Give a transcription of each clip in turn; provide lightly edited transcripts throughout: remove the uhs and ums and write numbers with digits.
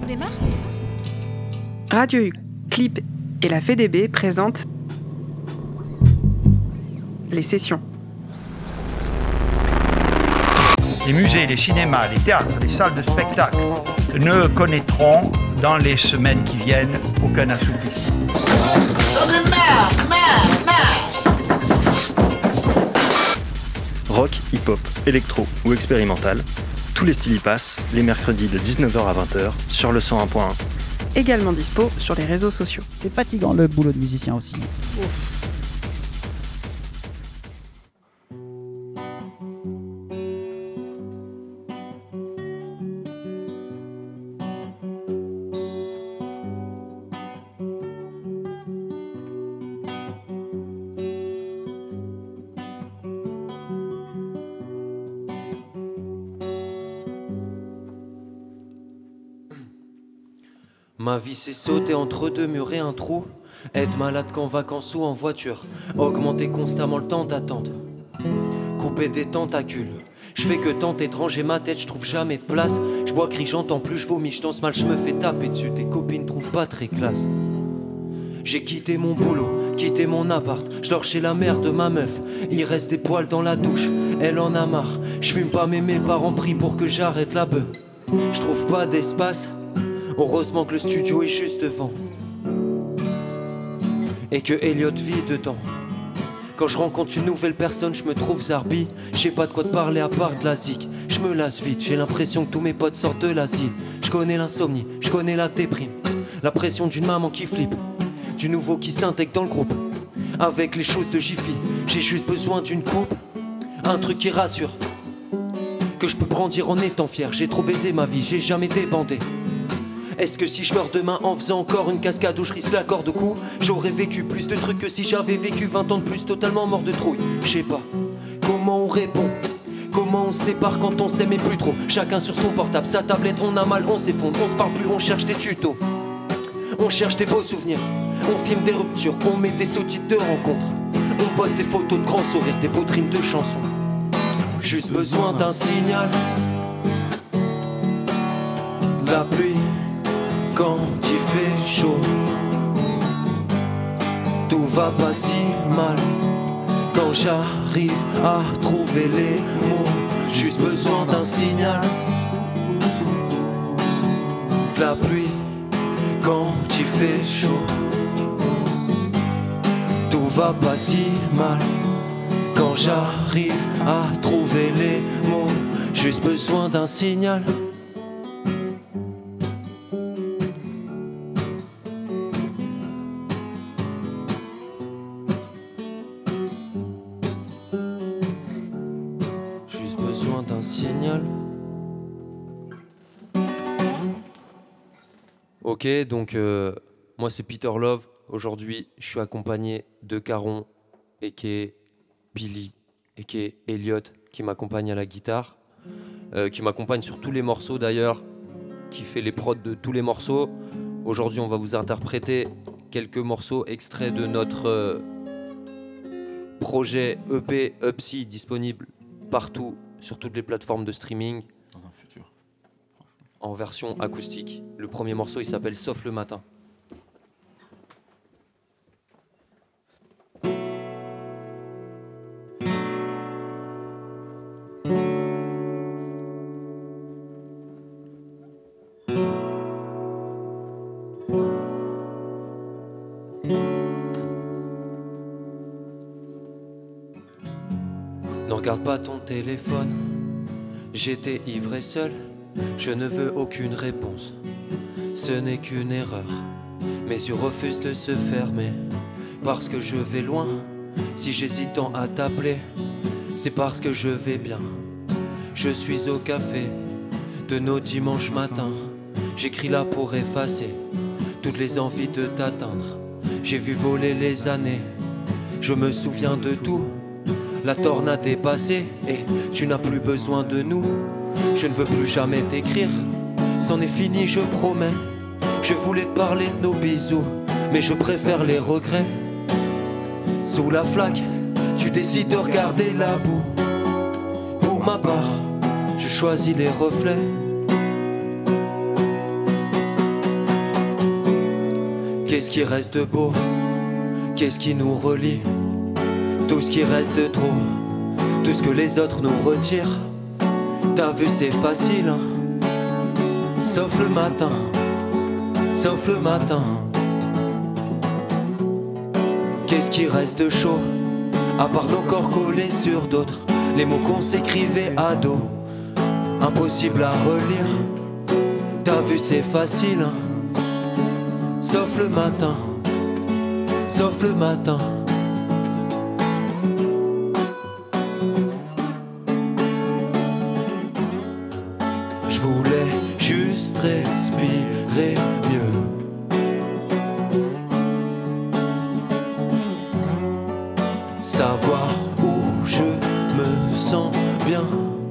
démarre ? Radio U, Clip et la FEDB présentent les sessions. Les musées, les cinémas, les théâtres, les salles de spectacle ne connaîtront dans les semaines qui viennent aucun assouplissement. Rock, hip-hop, électro ou expérimental, tous les styles y passent, les mercredis de 19h à 20h sur le 101.1. Également dispo sur les réseaux sociaux. C'est fatigant le boulot de musicien aussi. Ma vie c'est sauter entre deux murs et un trou, être malade qu'en vacances ou en voiture, augmenter constamment le temps d'attente, couper des tentacules. Je fais que tant étranger ma tête, je trouve jamais de place. Je bois, crie, j'entends plus, je vomis, je danse mal, je me fais taper dessus. Tes copines trouvent pas très classe. J'ai quitté mon boulot, quitté mon appart, je dors chez la mère de ma meuf. Il reste des poils dans la douche, elle en a marre. Je fume pas mais mes parents prient pour que j'arrête la beuh. Je trouve pas d'espace. Heureusement que le studio est juste devant et que Elliot vit dedans. Quand je rencontre une nouvelle personne, je me trouve zarbi. J'ai pas de quoi te parler à part de la zik. Je me lasse vite, j'ai l'impression que tous mes potes sortent de l'asile. Je connais l'insomnie, je connais la déprime, la pression d'une maman qui flippe, du nouveau qui s'intègre dans le groupe. Avec les choses de Jiffy, j'ai juste besoin d'une coupe, un truc qui rassure, que je peux brandir en étant fier. J'ai trop baisé ma vie, j'ai jamais débandé. Est-ce que si je meurs demain en faisant encore une cascade où je risque la corde au cou, j'aurais vécu plus de trucs que si j'avais vécu 20 ans de plus totalement mort de trouille? Je sais pas comment on répond, comment on se sépare quand on s'aimait plus trop. Chacun sur son portable, sa tablette, on a mal, on s'effondre, on se parle plus, on cherche des tutos, on cherche des beaux souvenirs, on filme des ruptures, on met des sous-titres de rencontres, on poste des photos de grands sourires, des beaux trims de chansons. Juste besoin d'un signal, la pluie quand il fait chaud, tout va pas si mal. Quand j'arrive à trouver les mots, juste besoin d'un signal. La pluie quand il fait chaud, tout va pas si mal. Quand j'arrive à trouver les mots, juste besoin d'un signal. Ok, donc moi c'est Peter Love. Aujourd'hui, je suis accompagné de Caron, a.k.a. Billy, a.k.a. Elliot, qui m'accompagne à la guitare, qui m'accompagne sur tous les morceaux d'ailleurs, qui fait les prods de tous les morceaux. Aujourd'hui, on va vous interpréter quelques morceaux extraits de notre projet EP Upsy, disponible partout sur toutes les plateformes de streaming. En version acoustique. Le premier morceau, il s'appelle Sauf le matin. Ne regarde pas ton téléphone, j'étais ivre et seul. Je ne veux aucune réponse, ce n'est qu'une erreur. Mes yeux refusent de se fermer, parce que je vais loin. Si j'hésite tant à t'appeler, c'est parce que je vais bien. Je suis au café de nos dimanches matins. J'écris là pour effacer toutes les envies de t'atteindre. J'ai vu voler les années, je me souviens de tout. La tornade est passée et tu n'as plus besoin de nous. Je ne veux plus jamais t'écrire, c'en est fini, je promets. Je voulais te parler de nos bisous, mais je préfère les regrets. Sous la flaque, tu décides de regarder la boue. Pour ma part, je choisis les reflets. Qu'est-ce qui reste de beau? Qu'est-ce qui nous relie? Tout ce qui reste de trop, tout ce que les autres nous retirent. T'as vu, c'est facile, hein? Sauf le matin, sauf le matin. Qu'est-ce qui reste de chaud, à part nos corps collés sur d'autres? Les mots qu'on s'écrivait à dos, impossible à relire. T'as vu, c'est facile, hein? Sauf le matin, sauf le matin. Je voulais juste respirer mieux. Savoir où je me sens bien.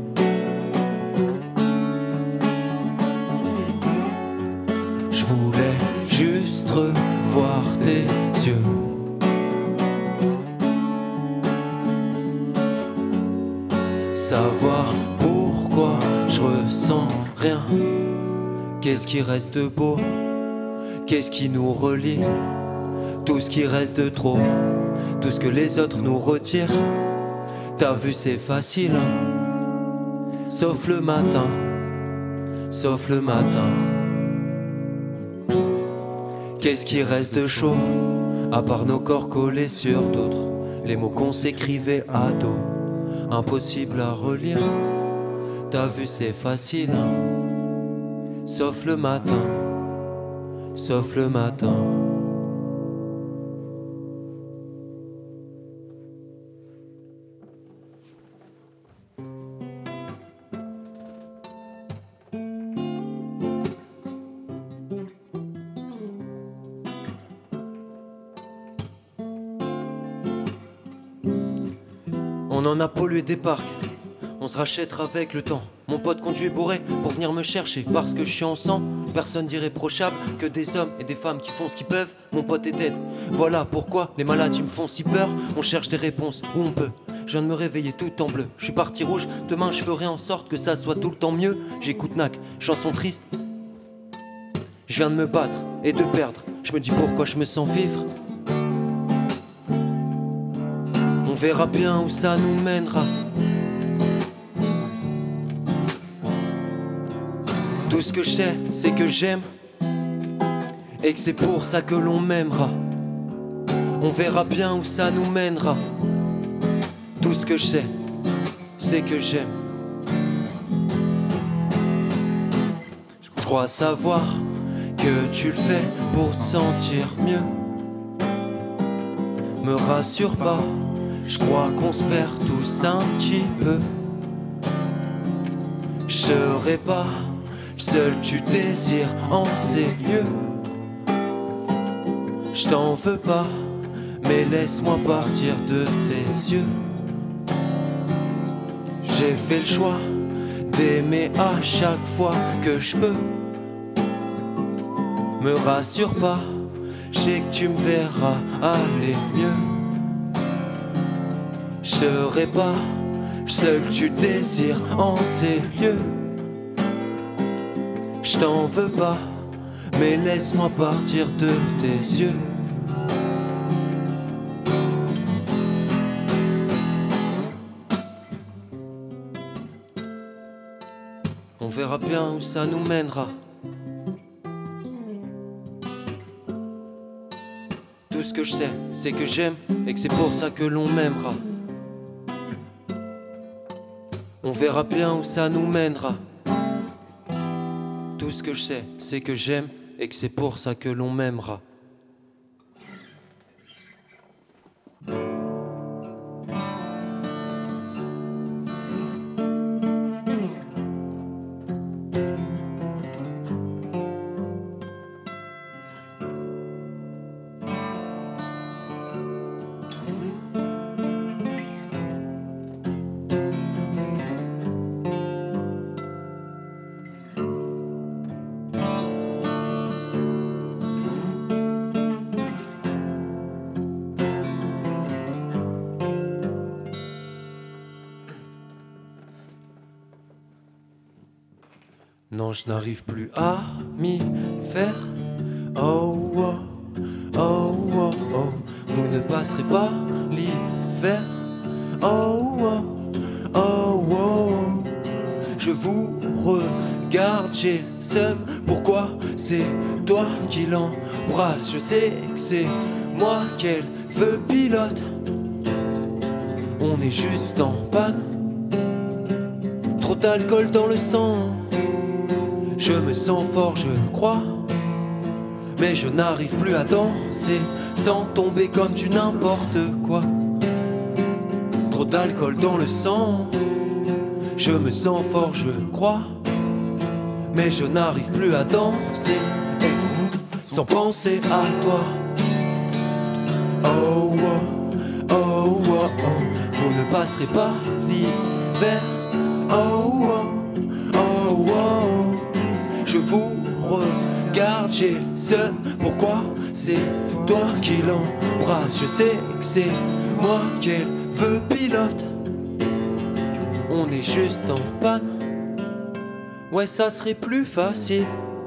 Je voulais juste revoir tes yeux. Savoir pourquoi je ressens rien. Qu'est-ce qui reste de beau? Qu'est-ce qui nous relie? Tout ce qui reste de trop, tout ce que les autres nous retirent. T'as vu, c'est facile, hein? Sauf le matin, sauf le matin. Qu'est-ce qui reste de chaud, à part nos corps collés sur d'autres? Les mots qu'on s'écrivait à dos, impossible à relire. T'as vu, c'est facile, hein? Sauf le matin, sauf le matin. On en a pollué des parcs, on se rachètera avec le temps. Mon pote conduit bourré pour venir me chercher parce que je suis en sang. Personne d'irréprochable que des hommes et des femmes qui font ce qu'ils peuvent. Mon pote est dead, voilà pourquoi les malades ils me font si peur. On cherche des réponses où on peut. Je viens de me réveiller tout en bleu. Je suis parti rouge, demain je ferai en sorte que ça soit tout le temps mieux. J'écoute Nac, chanson triste. Je viens de me battre et de perdre. Je me dis pourquoi je me sens vivre. On verra bien où ça nous mènera. Tout ce que je sais, c'est que j'aime et que c'est pour ça que l'on m'aimera. On verra bien où ça nous mènera. Tout ce que je sais, c'est que j'aime. Je crois savoir que tu le fais pour te sentir mieux. Me rassure pas, je crois qu'on se perd tous un petit peu. Je serai pas seul, tu désires en ces lieux. Je t'en veux pas, mais laisse-moi partir de tes yeux. J'ai fait le choix d'aimer à chaque fois que je peux. Me rassure pas, je sais que tu me verras aller mieux. Je serai pas seul, tu désires en ces lieux. Je t'en veux pas, mais laisse-moi partir de tes yeux. On verra bien où ça nous mènera. Tout ce que je sais, c'est que j'aime et que c'est pour ça que l'on m'aimera. On verra bien où ça nous mènera. Tout ce que je sais, c'est que j'aime et que c'est pour ça que l'on m'aimera. Non, je n'arrive plus à m'y faire. Oh, oh. passerez pas l'hiver. Oh, oh, oh, oh. Je vous regarde, j'ai le seum. Pourquoi c'est toi qui l'embrasse? Je sais que c'est moi qu'elle veut pilote. On est juste en panne. Trop d'alcool dans le sang. Je me sens fort, je crois. Mais je n'arrive plus à danser sans tomber comme du n'importe quoi. Trop d'alcool dans le sang. Je me sens fort, je crois. Mais je n'arrive plus à danser sans penser à toi. Oh, oh, oh, oh, oh. Vous ne passerez pas l'hiver. Oh, oh, oh, oh. Je vous regarde, j'ai le seum. Pourquoi c'est toi qui l'embrasse? Je sais que c'est moi qu'elle veut pilote. On est juste en panne. Ouais, ça serait plus facile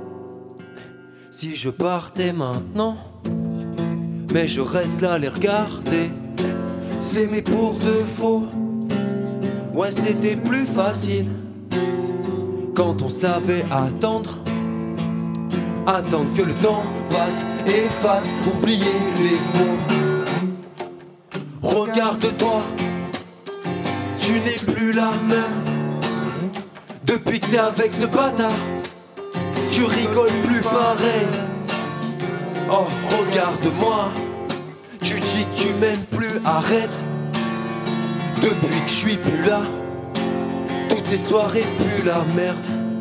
si je partais maintenant. Mais je reste là à les regarder s'aimer pour de faux. Ouais, c'était plus facile quand on savait attendre. Attendre que le temps passe, efface, oublier les mots. Regarde-toi, tu n'es plus la même. Depuis que t'es avec ce bâtard, tu rigoles plus pareil. Oh, regarde-moi, tu dis que tu m'aimes plus, arrête. Depuis que je suis plus là, toutes les soirées puent la merde.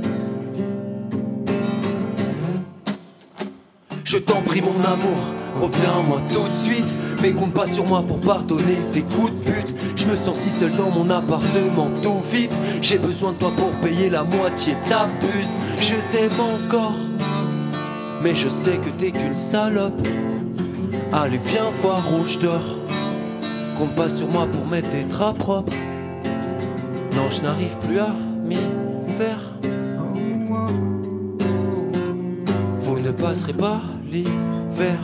Je t'en prie mon amour, reviens-moi tout de suite. Mais compte pas sur moi pour pardonner tes coups de pute. Je me sens si seul dans mon appartement tout vide. J'ai besoin de toi pour payer la moitié, t'abuses. Je t'aime encore, mais je sais que t'es qu'une salope. Allez viens voir où je dors. Compte pas sur moi pour mettre tes draps propres. Non, je n'arrive plus à m'y faire. Vous ne passerez pas l'hiver.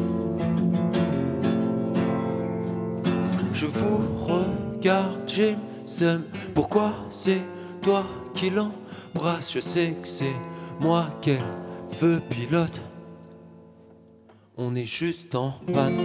Je vous regarde, j'ai le seum. Pourquoi c'est toi qui l'embrasse? Je sais que c'est moi qu'elle veut pilote. On est juste en panne.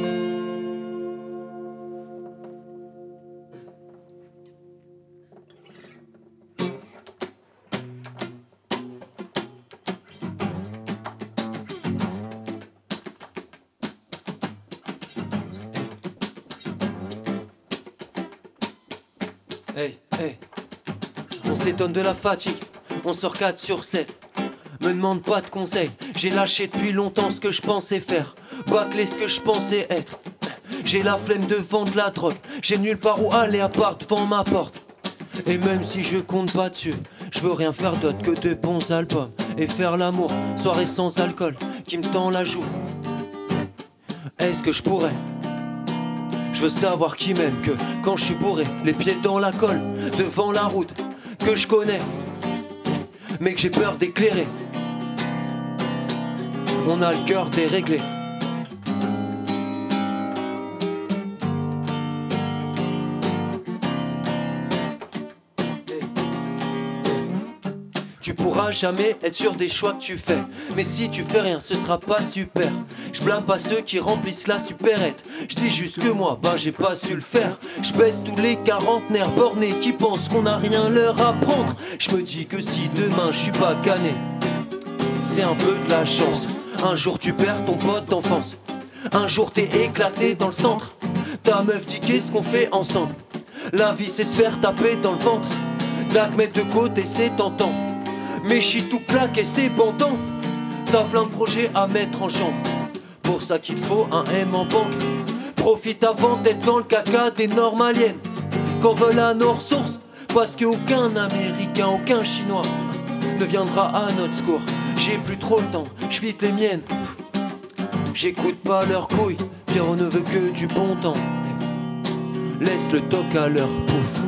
Hey, hey. On s'étonne de la fatigue, on sort 4 sur 7. Me demande pas de conseils, j'ai lâché depuis longtemps ce que je pensais faire. Bâcler ce que je pensais être. J'ai la flemme de vendre la drogue, j'ai nulle part où aller à part devant ma porte. Et même si je compte pas dessus, je veux rien faire d'autre que de bons albums. Et faire l'amour, soirée sans alcool, qui me tend la joue. Est-ce que je pourrais? Je veux savoir qui m'aime, que quand je suis bourré, les pieds dans la colle, devant la route que je connais, mais que j'ai peur d'éclairer. On a le cœur déréglé. Tu pourras jamais être sûr des choix que tu fais. Mais si tu fais rien, ce sera pas super. Je blâme pas ceux qui remplissent la supérette. Je dis juste que moi, j'ai pas su le faire. Je baisse tous les quarantenaires bornés qui pensent qu'on a rien leur apprendre. Je me dis que si demain je suis pas cané, c'est un peu de la chance. Un jour tu perds ton pote d'enfance. Un jour t'es éclaté dans le centre. Ta meuf dit qu'est-ce qu'on fait ensemble. La vie c'est se faire taper dans le ventre. La mettre de côté c'est tentant. Mais je suis tout claqué, c'est bon temps. T'as plein de projets à mettre en jambe. Pour ça qu'il faut un M en banque. Profite avant d'être dans le caca des normaliennes. Qu'en veulent à nos ressources. Parce qu'aucun Américain, aucun Chinois ne viendra à notre secours. J'ai plus trop le temps, je vide les miennes. J'écoute pas leurs couilles, Pierrot ne veut que du bon temps. Laisse le toc à leur pouf.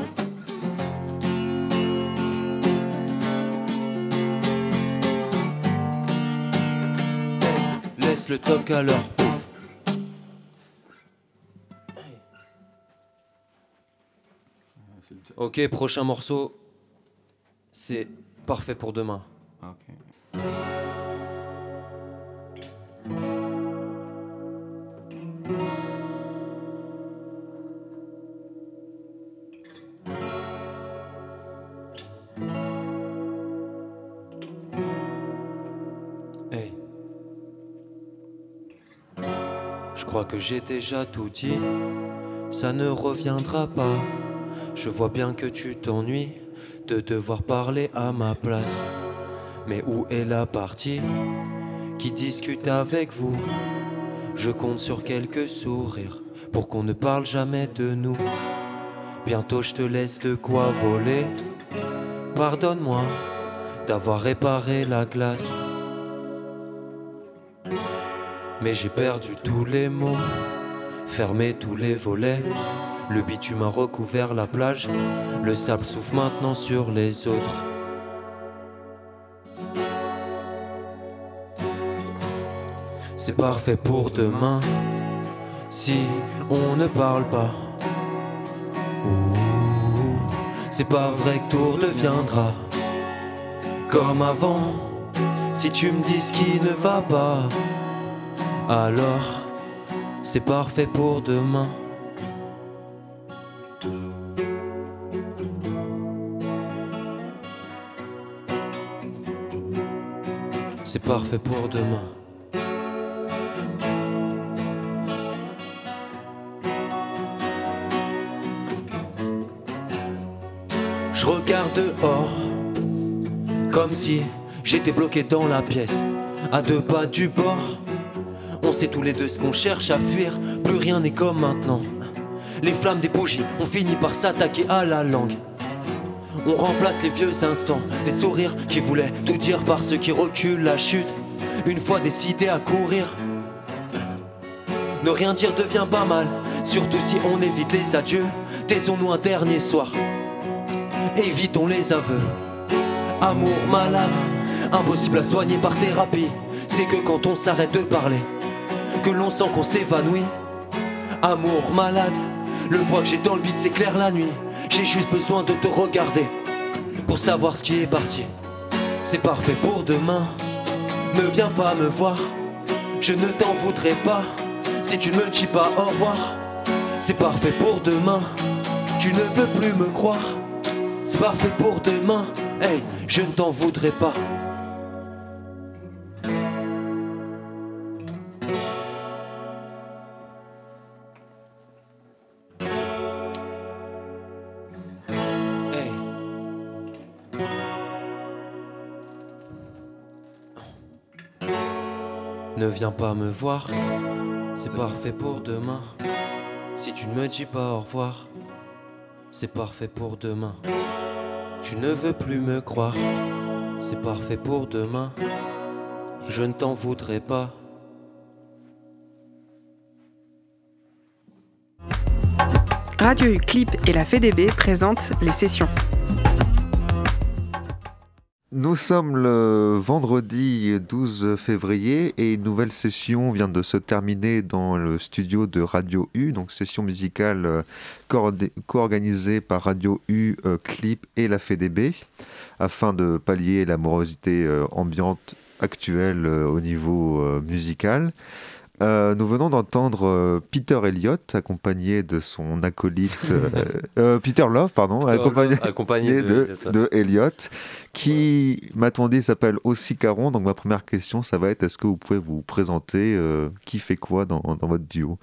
Laisse le toc à leur pouf. Ok, prochain morceau, c'est Parfait pour demain. Ok. Hey. Je crois que j'ai déjà tout dit, ça ne reviendra pas. Je vois bien que tu t'ennuies de devoir parler à ma place. Mais où est la partie qui discute avec vous? Je compte sur quelques sourires pour qu'on ne parle jamais de nous. Bientôt je te laisse de quoi voler. Pardonne-moi d'avoir réparé la glace, mais j'ai perdu tous les mots, fermé tous les volets. Le bitume a recouvert la plage, le sable souffle maintenant sur les autres. C'est parfait pour demain, si on ne parle pas. Ouh, c'est pas vrai que tout redeviendra comme avant. Si tu me dis ce qui ne va pas, alors c'est parfait pour demain. C'est parfait pour demain. Je regarde dehors, comme si j'étais bloqué dans la pièce, à 2 pas du bord. On sait tous les deux ce qu'on cherche à fuir, plus rien n'est comme maintenant. Les flammes des bougies ont fini par s'attaquer à la langue. On remplace les vieux instants, les sourires qui voulaient tout dire par ceux qui reculent la chute. Une fois décidé à courir, ne rien dire devient pas mal, surtout si on évite les adieux. Taisons-nous un dernier soir, évitons les aveux. Amour malade, impossible à soigner par thérapie. C'est que quand on s'arrête de parler, que l'on sent qu'on s'évanouit. Amour malade, le poids que j'ai dans le bide s'éclaire la nuit. J'ai juste besoin de te regarder pour savoir ce qui est parti. C'est parfait pour demain, ne viens pas me voir, je ne t'en voudrais pas si tu ne me dis pas au revoir. C'est parfait pour demain, tu ne veux plus me croire. C'est parfait pour demain, hey, je ne t'en voudrais pas. Hey. Ne viens pas me voir, c'est parfait pour demain. Si tu ne me dis pas au revoir, c'est parfait pour demain. Tu ne veux plus me croire, c'est parfait pour demain. Je ne t'en voudrais pas. Radio U Clip et la FEDB présentent les sessions. Nous sommes le vendredi 12 février et une nouvelle session vient de se terminer dans le studio de Radio U, donc session musicale co-organisée par Radio U, Clip et la FEDB, afin de pallier la morosité ambiante actuelle au niveau musical. Nous venons d'entendre Peter Elliott, accompagné de son acolyte Peter Love, accompagné de Elliott, qui, m'a-t-on dit, s'appelle aussi Caron. Donc ma première question, ça va être, est-ce que vous pouvez vous présenter qui fait quoi dans votre duo?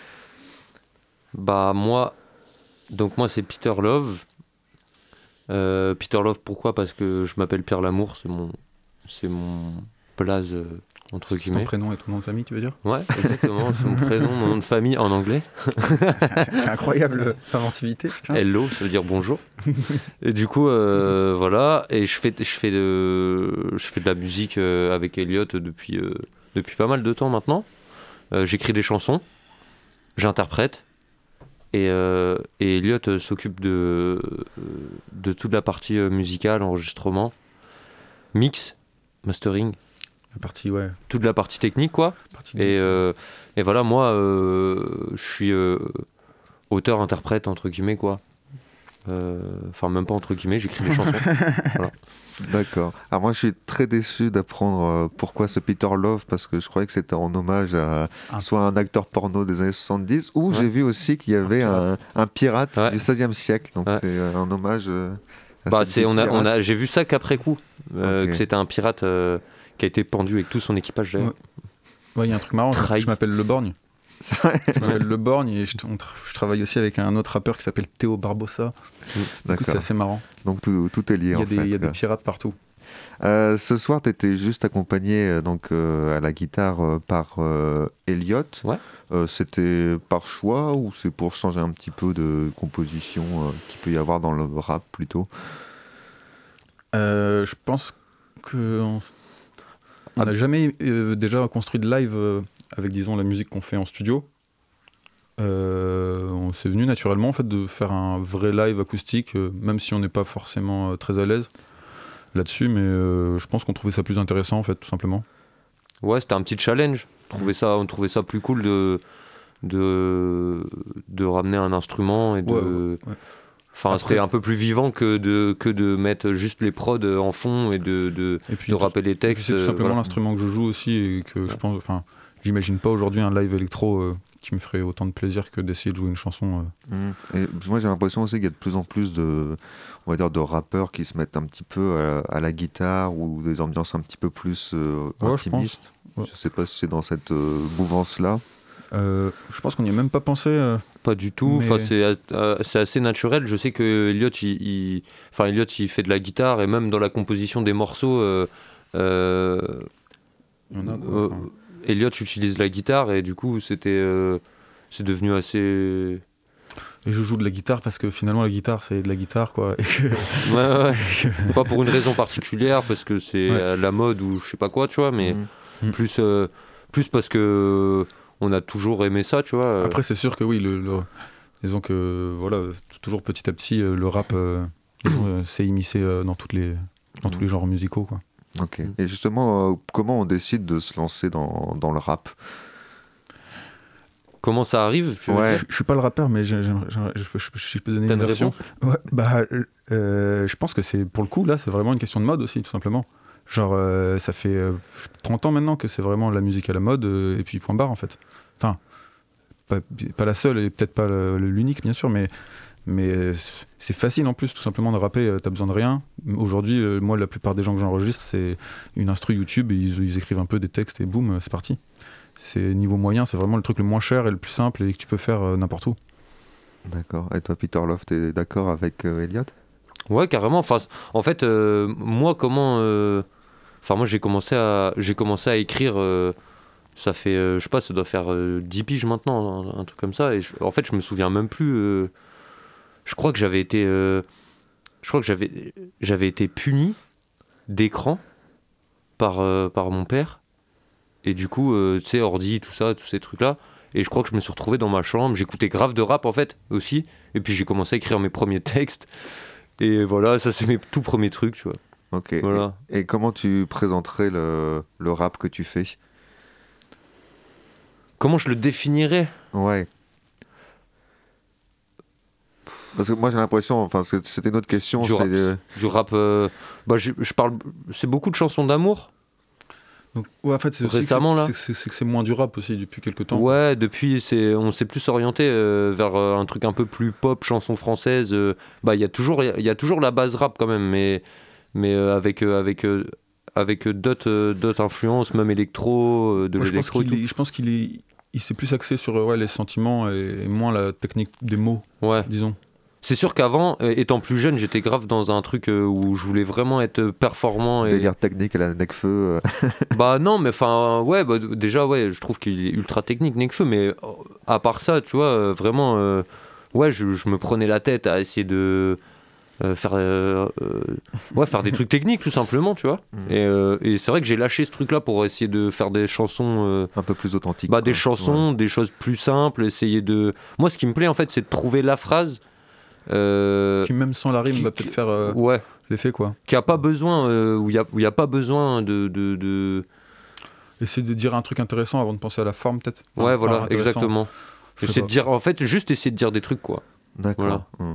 Moi c'est Peter Love. Peter Love, pourquoi? Parce que je m'appelle Pierre Lamour, c'est mon blaze entre guillemets. Ton prénom et ton nom de famille, tu veux dire? Ouais, exactement. C'est mon prénom, mon nom de famille en anglais. C'est incroyable l'inventivité, putain. Hello, ça veut dire bonjour. Et du coup, voilà. Et je fais de la musique avec Elliott depuis pas mal de temps maintenant. J'écris des chansons, j'interprète. Et Elliott s'occupe de toute la partie musicale, enregistrement, mix, mastering. La partie, ouais. Toute la partie technique, quoi. Et voilà, moi, je suis auteur-interprète, entre guillemets, quoi. Enfin, même pas entre guillemets, j'écris des chansons. Voilà. D'accord. Alors moi, je suis très déçu d'apprendre pourquoi ce Peter Love, parce que je croyais que c'était en hommage à soit un acteur porno des années 70, ou j'ai vu aussi qu'il y avait un pirate du XVIe siècle. Donc c'est un hommage à ce j'ai vu ça qu'après coup, que c'était un pirate qui a été pendu avec tout son équipage. Ouais, il y a un truc marrant, je m'appelle Le Borgne. Je m'appelle Le Borgne et je travaille aussi avec un autre rappeur qui s'appelle Théo Barbossa. Du coup, c'est assez marrant. Donc tout est lié. Il y a des pirates partout. Ce soir, tu étais juste accompagné à la guitare par Elliot. Ouais. C'était par choix ou c'est pour changer un petit peu de composition qu'il peut y avoir dans le rap plutôt? Je pense qu'on n'a jamais déjà construit de live avec, disons, la musique qu'on fait en studio. C'est venu naturellement en fait de faire un vrai live acoustique, même si on n'est pas forcément très à l'aise là-dessus, mais je pense qu'on trouvait ça plus intéressant en fait, tout simplement. Ouais, c'était un petit challenge. On trouvait ça plus cool de ramener un instrument et de. Ouais. Enfin, c'était un peu plus vivant que de mettre juste les prods en fond et de rapper les textes. C'est tout simplement l'instrument que je joue aussi et que je pense. Enfin, j'imagine pas aujourd'hui un live électro qui me ferait autant de plaisir que d'essayer de jouer une chanson. Et moi, j'ai l'impression aussi qu'il y a de plus en plus de rappeurs qui se mettent un petit peu à la guitare ou des ambiances un petit peu plus intimistes. Je sais pas si c'est dans cette mouvance-là. Je pense qu'on n'y a même pas pensé. Pas du tout. Mais... Enfin, c'est assez naturel. Je sais que Elliot, il fait de la guitare et même dans la composition des morceaux, Elliot utilise la guitare et du coup, c'est devenu assez. Et je joue de la guitare parce que finalement la guitare c'est de la guitare quoi. Ouais. Pas pour une raison particulière parce que c'est la mode ou je sais pas quoi, tu vois, mais plus parce que on a toujours aimé ça, tu vois. Après c'est sûr que oui, disons que voilà, toujours petit à petit le rap s'est immiscé dans tous les genres musicaux quoi. Ok. Et justement, comment on décide de se lancer dans le rap? Comment ça arrive? Je suis pas le rappeur, mais je peux donner une version. Ouais, je pense que c'est pour le coup là, c'est vraiment une question de mode aussi, tout simplement. Genre, ça fait 30 ans maintenant que c'est vraiment la musique à la mode, et puis point barre en fait. Enfin, pas la seule et peut-être pas l'unique bien sûr, mais c'est facile en plus tout simplement de rapper, t'as besoin de rien. Aujourd'hui, moi la plupart des gens que j'enregistre, c'est une instru YouTube, et ils écrivent un peu des textes et boum, c'est parti. C'est niveau moyen, c'est vraiment le truc le moins cher et le plus simple et que tu peux faire n'importe où. D'accord. Et toi, Peter Love, t'es d'accord avec Elliot? Ouais, carrément. Enfin, en fait, moi, moi, j'ai commencé à écrire. Ça fait, je sais pas, ça doit faire 10 piges maintenant, un truc comme ça. Et en fait, je me souviens même plus. Je crois que j'avais été puni d'écran par mon père. Et du coup, tu sais, ordi, tout ça, tous ces trucs-là. Et je crois que je me suis retrouvé dans ma chambre. J'écoutais grave de rap, en fait, aussi. Et puis, j'ai commencé à écrire mes premiers textes. Et voilà, ça, c'est mes tout premiers trucs, tu vois. Ok. Voilà. Et comment tu présenterais le rap que tu fais? Comment je le définirais? Ouais. Parce que moi, j'ai l'impression... Enfin, c'était une autre question. Du rap... je parle... C'est beaucoup de chansons d'amour. Donc, ouais, en fait, c'est récemment aussi c'est que c'est moins du rap aussi depuis quelques temps. Ouais, depuis on s'est plus orienté vers un truc un peu plus pop, chanson française. Il y a toujours la base rap quand même, mais avec d'autres influences, même électro, l'électro. Je pense qu'il s'est plus axé sur les sentiments et moins la technique des mots, disons. C'est sûr qu'avant, étant plus jeune, j'étais grave dans un truc où je voulais vraiment être performant. Délire technique à la Nekfeu. Bah non, mais enfin, déjà, je trouve qu'il est ultra technique, Nekfeu, mais à part ça, tu vois, vraiment, je me prenais la tête à essayer de faire des trucs techniques, tout simplement, tu vois. Et c'est vrai que j'ai lâché ce truc-là pour essayer de faire des chansons... un peu plus authentiques. Des chansons, des choses plus simples, essayer de... Moi, ce qui me plaît, en fait, c'est de trouver la phrase... qui même sans la rime va peut-être faire l'effet quoi. Qui a pas besoin où il y a pas besoin de essayer de dire un truc intéressant avant de penser à la forme peut-être. Ouais, voilà, exactement. Essayer de dire, en fait, juste essayer de dire des trucs quoi. D'accord. Voilà.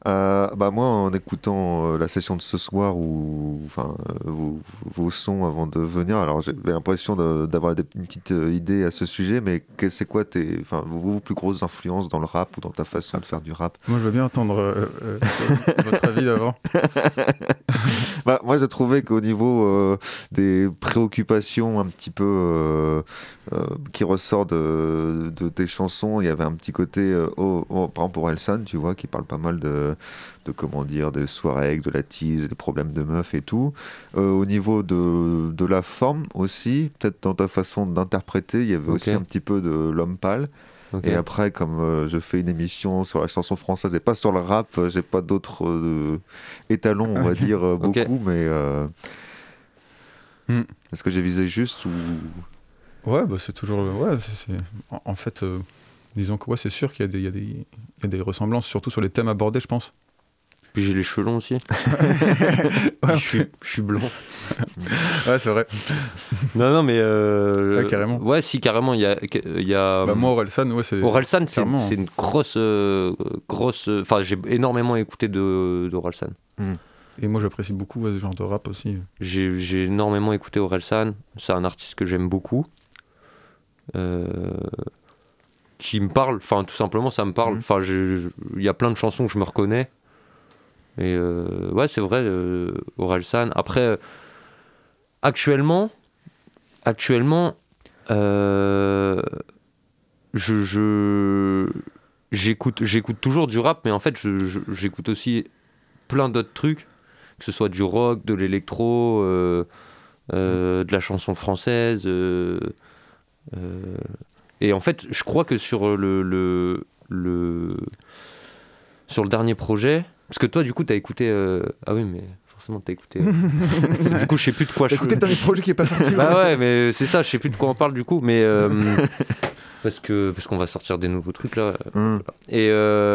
Moi, en écoutant la session de ce soir ou vos sons avant de venir, alors j'avais l'impression d'avoir une petite idée à ce sujet, mais c'est quoi vos plus grosses influences dans le rap ou dans ta façon de faire du rap? Moi, je veux bien entendre votre avis d'avant. Moi, je trouvais qu'au niveau des préoccupations un petit peu qui ressort de tes chansons, il y avait un petit côté, par exemple pour Orelsan, tu vois, qui parle pas mal de soirées, de la tease, des problèmes de meufs et tout. Au niveau de la forme aussi, peut-être dans ta façon d'interpréter, il y avait aussi un petit peu de l'homme pâle. Okay. Et après, comme je fais une émission sur la chanson française et pas sur le rap, j'ai pas d'autres étalons, on va dire, beaucoup, mais est-ce que j'ai visé juste ou... Ouais, c'est toujours... Ouais, en fait, disons que c'est sûr qu'il y a des ressemblances, surtout sur les thèmes abordés, je pense. Puis j'ai les cheveux longs aussi. Je suis blanc. Ouais, c'est vrai. Non, mais... Ouais, carrément. Ouais, si, carrément, il y a... moi, Orelsan, c'est... Orelsan, c'est une grosse... Enfin, j'ai énormément écouté d'Orelsan. Et moi, j'apprécie beaucoup ce genre de rap aussi. J'ai énormément écouté Orelsan. C'est un artiste que j'aime beaucoup. Qui me parle. Enfin, tout simplement, ça me parle. Enfin, il y a plein de chansons que je me reconnais. Et ouais, c'est vrai, Orelsan. Après, actuellement, j'écoute toujours du rap, mais en fait, j'écoute aussi plein d'autres trucs, que ce soit du rock, de l'électro, de la chanson française. Et en fait, je crois que sur le dernier projet, parce que toi, du coup, t'as écouté... Ah oui, mais forcément, t'as écouté... Du coup, je sais plus de quoi... T'as écouté le dernier projet qui est pas sorti. Bah ouais, mais c'est ça, je sais plus de quoi on parle, du coup, mais... parce qu'on va sortir des nouveaux trucs, là. Et...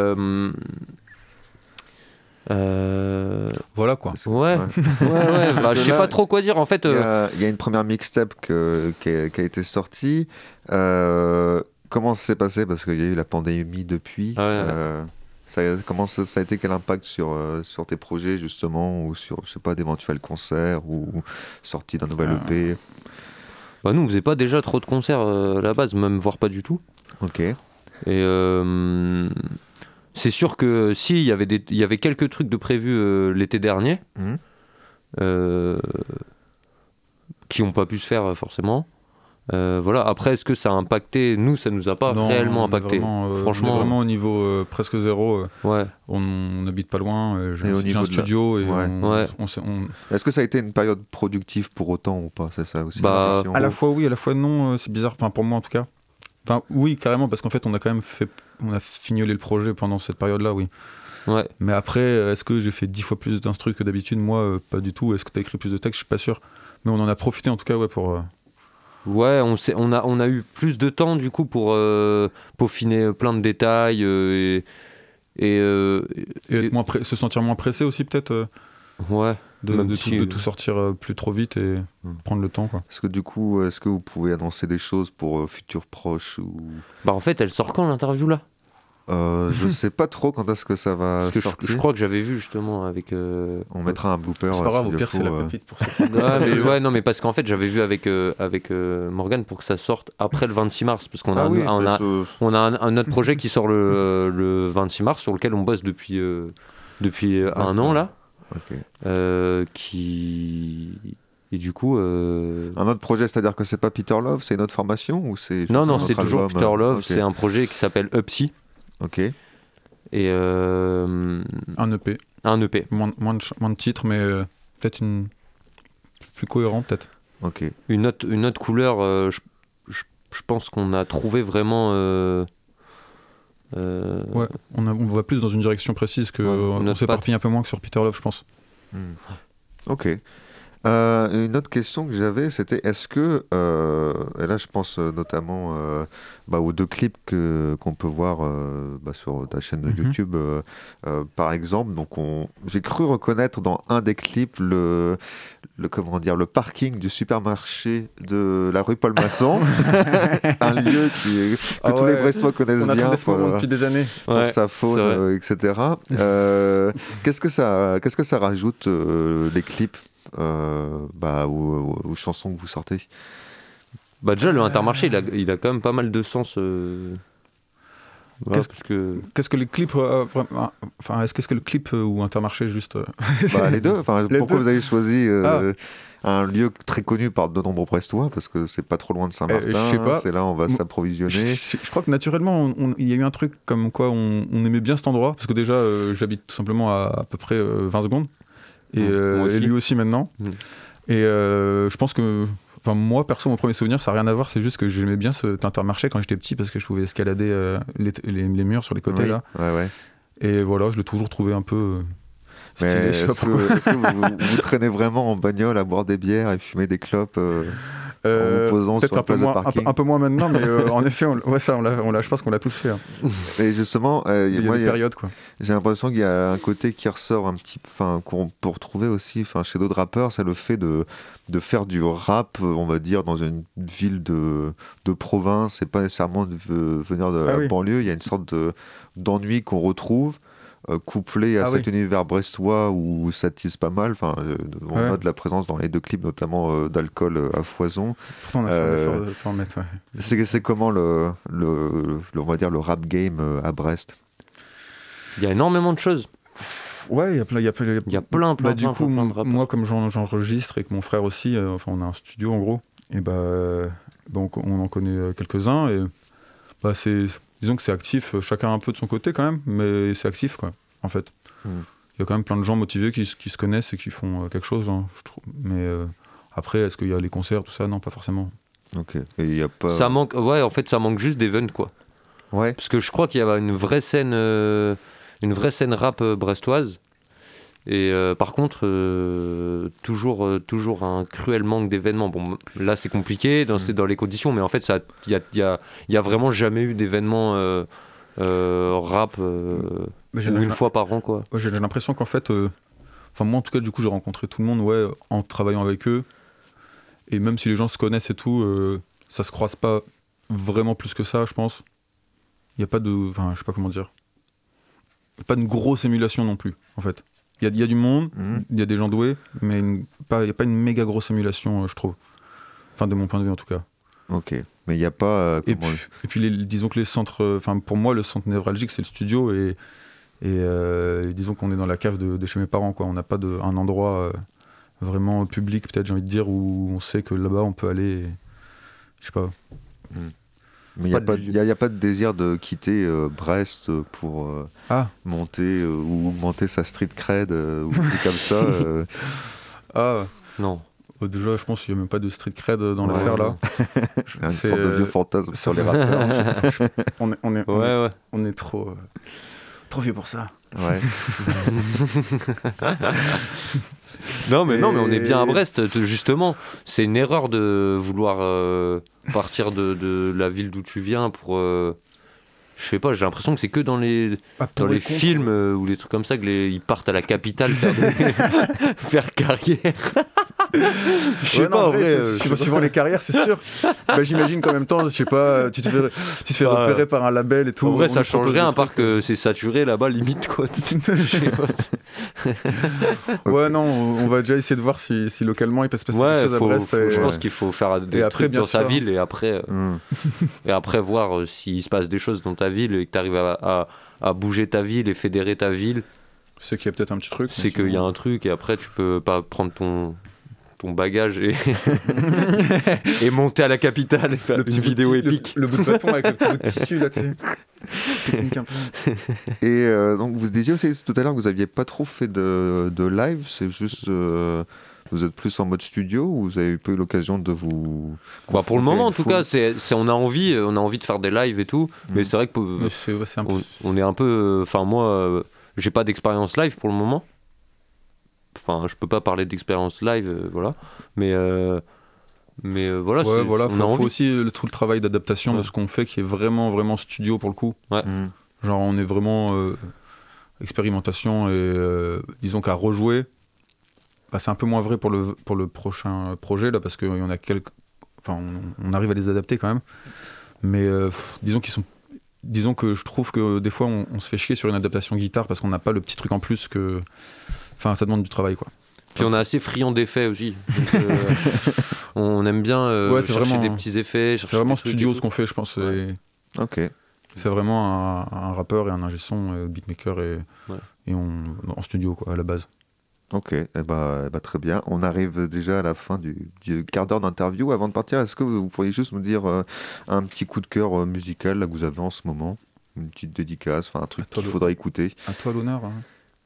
Voilà, quoi. Ouais. Bah, je sais pas trop quoi dire, en fait. Il y a une première mixtape qui a été sortie. Comment ça s'est passé? Parce qu'il y a eu la pandémie depuis. Comment ça a été, quel impact sur tes projets justement, ou sur, je sais pas, d'éventuels concerts ou sortie d'un nouvel EP? Bah nous on faisait pas déjà trop de concerts à la base, même voire pas du tout. Ok. Et c'est sûr que si il y avait quelques trucs de prévus l'été dernier, qui ont pas pu se faire forcément. Voilà. Après, est-ce que ça a impacté? Nous, ça nous a pas réellement impacté. Franchement, on est vraiment au niveau presque zéro. Ouais. On n'habite pas loin. J'ai un studio. Est-ce que ça a été une période productive pour autant ou pas? C'est ça aussi. À la fois oui, à la fois non. C'est bizarre. Enfin, pour moi en tout cas. Enfin, oui, carrément, parce qu'en fait, on a quand même fignolé le projet pendant cette période-là, oui. Ouais. Mais après, est-ce que j'ai fait 10 fois plus d'instrus que d'habitude? Moi, pas du tout. Est-ce que tu as écrit plus de textes? Je suis pas sûr. Mais on en a profité en tout cas, ouais, pour. Ouais, on a eu plus de temps du coup pour peaufiner plein de détails et se sentir moins pressé aussi peut-être. Ouais. De tout sortir plus trop vite et prendre le temps, quoi. Est-ce que du coup, vous pouvez annoncer des choses pour futurs proches ou... Bah en fait, elle sort quand l'interview là? Je sais pas trop quand est-ce que ça va sortir. Je crois que j'avais vu justement avec... On mettra un blooper. C'est pas grave, au pire c'est la pépite pour ça. Non mais parce qu'en fait j'avais vu avec Morgane pour que ça sorte après le 26 mars, parce qu'on a un autre projet qui sort le 26 mars sur lequel on bosse depuis un an là. Okay. Et du coup... Un autre projet, c'est-à-dire que c'est pas Peter Love, c'est une autre formation ou c'est... Non, c'est toujours Peter Love, okay. C'est un projet qui s'appelle Upsy. Ok. Et un EP. Un EP. Moins de titres, mais peut-être plus cohérent, peut-être. Ok. Une autre couleur, je pense qu'on a trouvé vraiment... Ouais, on va plus dans une direction précise que on s'éparpille un peu moins que sur Peter Love, je pense. Ok. Une autre question que j'avais, c'était est-ce que, et là je pense notamment aux 2 clips qu'on peut voir sur ta chaîne de YouTube, par exemple. Donc j'ai cru reconnaître dans un des clips le parking du supermarché de la rue Paul Masson, un lieu que tous les Brestois connaissent bien. On a ce moment depuis des années. Pour sa faune, etc. Qu'est-ce que ça rajoute les clips aux chansons que vous sortez? Déjà le Intermarché il a quand même pas mal de sens. Qu'est-ce que les clips est-ce que le clip ou Intermarché juste les deux. Pourquoi vous avez choisi un lieu très connu par de nombreux Brestois, parce que c'est pas trop loin de Saint-Martin, c'est là où on va s'approvisionner. Je crois que naturellement il y a eu un truc comme quoi on aimait bien cet endroit, parce que déjà j'habite tout simplement à peu près 20 secondes. Et lui aussi maintenant. Et je pense que moi perso, mon premier souvenir, ça n'a rien à voir, c'est juste que j'aimais bien cet Intermarché quand j'étais petit, parce que je pouvais escalader les murs sur les côtés là. Ouais. Et voilà, je l'ai toujours trouvé un peu stylé. Mais est-ce que vous traînez vraiment en bagnole à boire des bières et fumer des clopes en vous posant sur la place de parking? Un peu moins maintenant, mais en effet, je pense qu'on l'a tous fait. Hein. Et justement, il y a des périodes, quoi. J'ai l'impression qu'il y a un côté qui ressort un petit, qu'on peut retrouver aussi, chez d'autres rappeurs, c'est le fait de faire du rap, on va dire, dans une ville de province, et pas nécessairement de venir de la banlieue. Il y a une sorte d'ennui qu'on retrouve, couplé à cet univers brestois où ça tisse pas mal. On a de la présence dans les 2 clips, notamment d'alcool à foison. Pourtant, on a fait un effort de pas en mettre. C'est comment on va dire le rap game à Brest? Il y a énormément de choses. Ouais, il y a plein de rappeurs. Moi, comme j'enregistre et que mon frère aussi, on a un studio en gros, et donc on en connaît quelques-uns, et disons que c'est actif, chacun un peu de son côté quand même, mais c'est actif quoi, en fait. Il y a quand même plein de gens motivés qui se connaissent et qui font quelque chose, je trouve. Mais après, est-ce qu'il y a les concerts, tout ça? Non, pas forcément. Ok. Et il y a pas. Ça manque. Ouais, en fait, ça manque juste d'events quoi. Ouais. Parce que je crois qu'il y a une vraie scène rap brestoise. Et par contre, toujours un cruel manque d'événements. Bon, là c'est compliqué, c'est dans les conditions, mais en fait, il y a vraiment jamais eu d'événements rap une fois par an, quoi. J'ai l'impression qu'en fait, moi en tout cas, du coup, j'ai rencontré tout le monde, en travaillant avec eux. Et même si les gens se connaissent et tout, ça se croise pas vraiment plus que ça, je pense. Il y a pas de, je sais pas comment dire. Pas une grosse émulation non plus, en fait. Il y a du monde, il y a des gens doués, mais il n'y a pas une méga grosse émulation, je trouve. De mon point de vue, en tout cas. Ok, mais il n'y a pas... et puis disons que les centres... pour moi, le centre névralgique, c'est le studio, et disons qu'on est dans la cave de chez mes parents, quoi. On n'a pas un endroit vraiment public, peut-être, j'ai envie de dire, où on sait que là-bas, on peut aller... Je sais pas... Mais il n'y a pas de désir de quitter Brest pour monter ou augmenter sa street cred ou des trucs comme ça. Non. Déjà, je pense qu'il n'y a même pas de street cred dans l'affaire là. C'est une sorte de vieux fantasme sur les rappeurs. On est trop vieux pour ça. Ouais. Non, mais on est bien à Brest, justement. C'est une erreur de vouloir partir de la ville d'où tu viens pour... je sais pas, j'ai l'impression que c'est que dans les films ou les trucs comme ça qu'ils partent à la capitale faire carrière. Je sais pas, en vrai. Suivant les carrières, c'est sûr. J'imagine qu'en même temps, je sais pas, tu te fais repérer par un label et tout. En vrai, ça change rien, à part que c'est saturé là-bas, limite, quoi. Ouais, non, on va déjà essayer de voir si localement il peut se passer quelque chose à Brest. Je pense qu'il faut faire des trucs dans sa ville et après voir s'il se passe des choses dans ta ville et que tu arrives à bouger ta ville et fédérer ta ville. C'est qu'il y a peut-être un petit truc. C'est qu'il y a un truc et après tu peux pas prendre ton bagage et monter à la capitale et faire une vidéo épique. Le bout de bâton avec le petit bout de tissu là, tu sais. Et donc vous disiez aussi tout à l'heure que vous aviez pas trop fait de live, c'est juste vous êtes plus en mode studio ou vous avez eu l'occasion de vous... pour le moment en tout cas, on a envie de faire des lives et tout, mais c'est vrai que on est un peu... moi, j'ai pas d'expérience live pour le moment. enfin, je peux pas parler d'expérience live, voilà. Mais voilà, Ouais, voilà, on a envie. faut aussi tout le travail d'adaptation de ce qu'on fait qui est vraiment, vraiment studio pour le coup. Ouais. Genre, on est vraiment expérimentation et disons qu'à rejouer, bah, c'est un peu moins vrai pour le prochain projet là, parce qu'il y en a quelques. Enfin, on arrive à les adapter quand même. Mais disons que je trouve que des fois on se fait chier sur une adaptation guitare parce qu'on n'a pas le petit truc en plus que. Enfin, ça demande du travail quoi. Puis on est assez friand d'effets aussi. Donc, on aime bien chercher vraiment, des petits effets. C'est vraiment studio ce qu'on fait, je pense. Ouais. Ok. C'est vraiment un rappeur et un ingé son, beatmaker et en studio quoi, à la base. Ok, très bien. On arrive déjà à la fin du quart d'heure d'interview. Avant de partir, est-ce que vous pourriez juste me dire un petit coup de cœur musical là, que vous avez en ce moment? Une petite dédicace, un truc qu'il faudrait écouter. À toi l'honneur. Hein.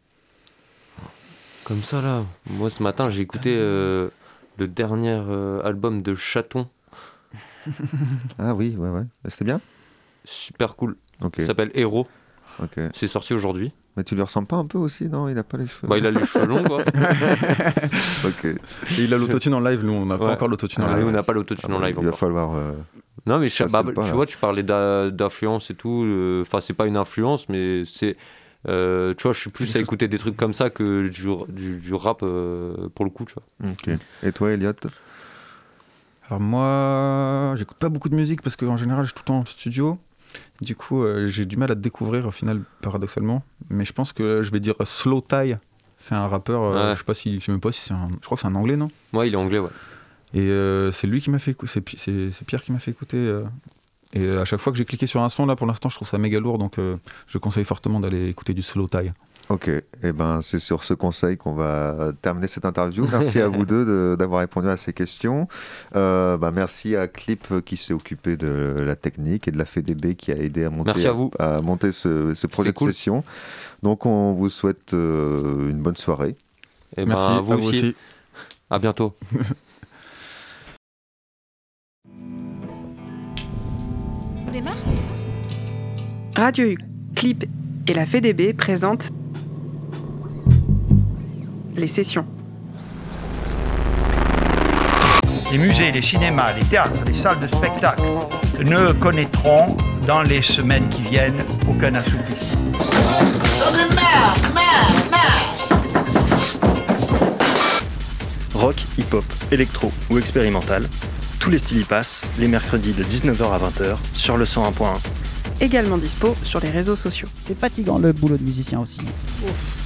Comme ça là. Moi ce matin j'ai écouté le dernier album de Chaton. Ah oui, ouais. C'était bien? Super cool. Okay. Ça s'appelle Héros. Okay. C'est sorti aujourd'hui. Mais tu lui ressembles pas un peu aussi, non? Il a pas les cheveux. Bah il a les cheveux longs quoi. Ok. Et il a l'autotune en live, nous on n'a pas encore l'autotune en live. Nous on n'a pas l'autotune en live il encore. Va falloir... Non mais tu vois, tu parlais d'influence et tout. Enfin c'est pas une influence mais c'est... tu vois, je suis plus à écouter des trucs comme ça que du rap pour le coup, tu vois. Ok. Et toi, Elliot? Alors moi, j'écoute pas beaucoup de musique parce qu'en général, je suis tout le temps en studio. Du coup, j'ai du mal à te découvrir au final, paradoxalement. Mais je pense que je vais dire Slowthai. C'est un rappeur, je sais même pas si c'est je crois que c'est un anglais, non? Ouais, il est anglais, ouais. Et c'est lui qui m'a fait écouter, c'est Pierre qui m'a fait écouter. Et à chaque fois que j'ai cliqué sur un son, là, pour l'instant, je trouve ça méga lourd, donc je conseille fortement d'aller écouter du Slowthai. Ok, et c'est sur ce conseil qu'on va terminer cette interview. Merci à vous deux d'avoir répondu à ces questions. Merci à Clip qui s'est occupé de la technique et de la FEDB qui a aidé à monter ce projet de session. Donc on vous souhaite une bonne soirée. Et merci, à vous aussi. À bientôt. Démarre. Radio U, Clip et la FEDB présentent les sessions. Les musées, les cinémas, les théâtres, les salles de spectacle ne connaîtront dans les semaines qui viennent aucun assouplissement. Rock, hip-hop, électro ou expérimental, tous les styles y passent, les mercredis de 19h à 20h sur le 101.1. Également dispo sur les réseaux sociaux. C'est fatigant le boulot de musicien aussi. Ouf.